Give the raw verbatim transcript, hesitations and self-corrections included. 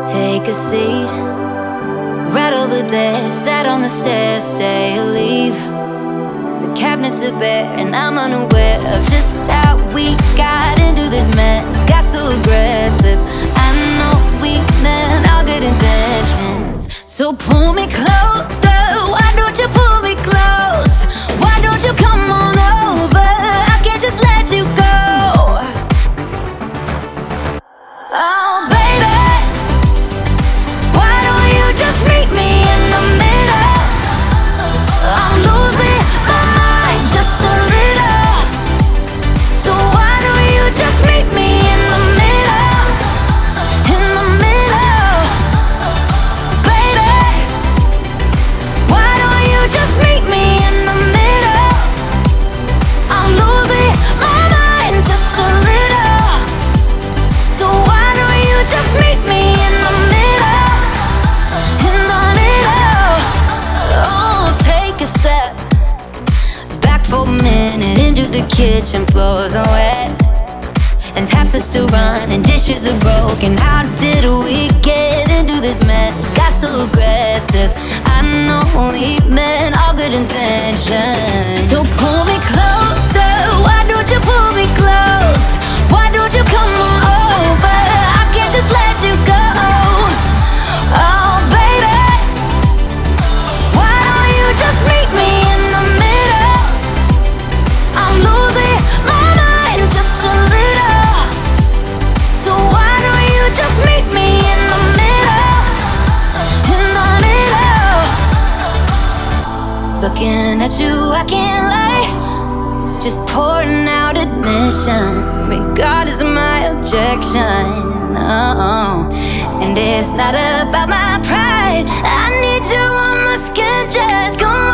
Take a seat right over there, sat on the stairs, stay or leave. The cabinets are bare and I'm unaware of just how we got into this mess. Got so aggressive, I know we meant all good intentions. So pull me closer, why don't you pull me close? Why don't you come on over, I can't just let you go. Oh baby, why don't you just meet me in the middle? I'm losing my mind just a little. So why don't you just meet me in the middle? In the middle, baby. Why don't you just meet me in the middle? I'm losing my mind just a little. So why don't you just meet me in the middle? In the middle. Oh, take a step back for a minute into the kitchen. Floors are wet and taps are still running, dishes are broken. How did we get into this mess? Got so aggressive, I know we meant all good intentions. So pull me closer, why don't you pull me close? Why don't you come on over, I can't just let you go. Oh baby, why don't you just meet me in the middle? I'm losing my mind just a little. So why don't you just meet me in the middle? In the middle. Looking at you, I can't lie, just pouring out admission, regardless of my objection. Oh, and it's not about my pride, I need you on my skin, just come on.